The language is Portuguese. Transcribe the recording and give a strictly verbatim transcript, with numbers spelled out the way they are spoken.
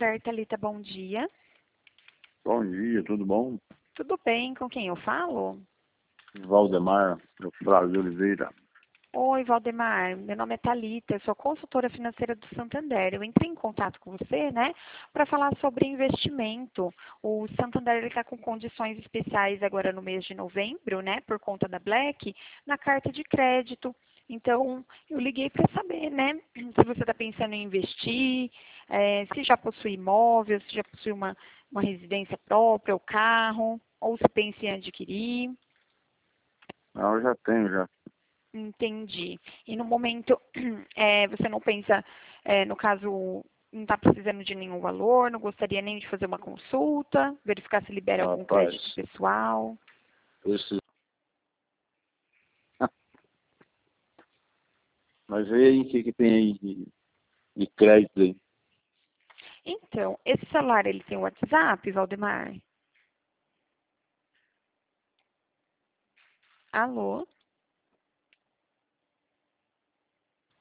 Santander, Thalita, bom dia. Bom dia, tudo bom? Tudo bem, com quem eu falo? Valdemar, do Brasil Oliveira. Oi, Valdemar, meu nome é Thalita, eu sou consultora financeira do Santander. Eu entrei em contato com você, né, para falar sobre investimento. O Santander está com condições especiais agora no mês de novembro, né, por conta da Black, na carta de crédito. Então, eu liguei para saber, né, se você está pensando em investir, é, se já possui imóvel, se já possui uma, uma residência própria, ou carro, ou se pensa em adquirir. Não, eu já tenho, já. Entendi. E no momento, é, você não pensa, é, no caso, não está precisando de nenhum valor, não gostaria nem de fazer uma consulta, verificar se libera algum Rapaz, crédito pessoal? esse... Mas e aí, o que, que tem aí de, de crédito aí? Então, esse celular, ele tem WhatsApp, Valdemar? Alô?